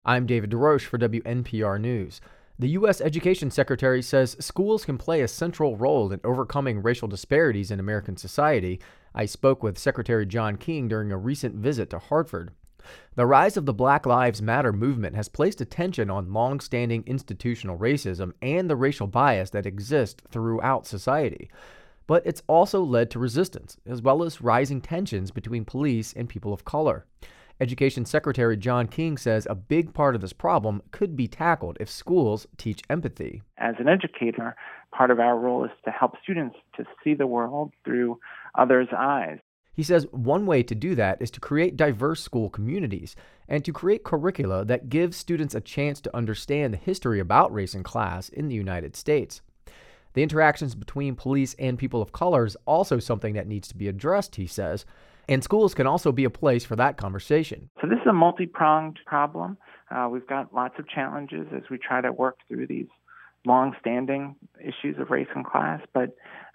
I'm David DeRoche for WNPR News. The U.S. Education Secretary says schools can play a central role in overcoming racial disparities in American society. I spoke with Secretary John King during a recent visit to Hartford. The rise of the Black Lives Matter movement has placed attention on long-standing institutional racism and the racial bias that exists throughout society. But it's also led to resistance, as well as rising tensions between police and people of color. Education Secretary John King says a big part of this problem could be tackled if schools teach empathy. As an educator, part of our role is to help students to see the world through others' eyes. He says one way to do that is to create diverse school communities and to create curricula that give students a chance to understand the history about race and class in the United States. The interactions between police and people of color is also something that needs to be addressed, he says, and schools can also be a place for that conversation. So this is a multi-pronged problem. We've got lots of challenges as we try to work through these long-standing issues of race and class, but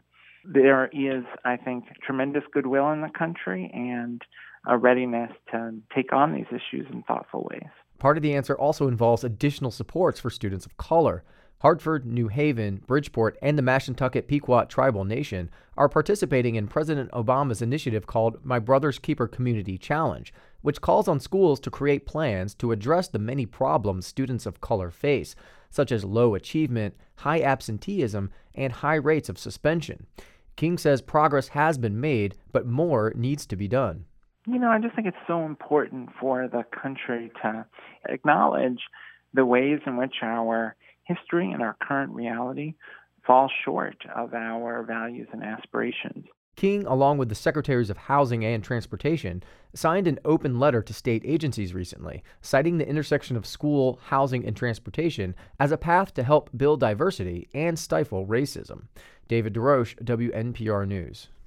there is, I think, tremendous goodwill in the country and a readiness to take on these issues in thoughtful ways. Part of the answer also involves additional supports for students of color. Hartford, New Haven, Bridgeport, and the Mashantucket Pequot Tribal Nation are participating in President Obama's initiative called My Brother's Keeper Community Challenge, which calls on schools to create plans to address the many problems students of color face, such as low achievement, high absenteeism, and high rates of suspension. King says progress has been made, but more needs to be done. I just think it's so important for the country to acknowledge the ways in which our history and our current reality fall short of our values and aspirations. King, along with the Secretaries of Housing and Transportation, signed an open letter to state agencies recently, citing the intersection of school, housing, and transportation as a path to help build diversity and stifle racism. David DeRoche, WNPR News.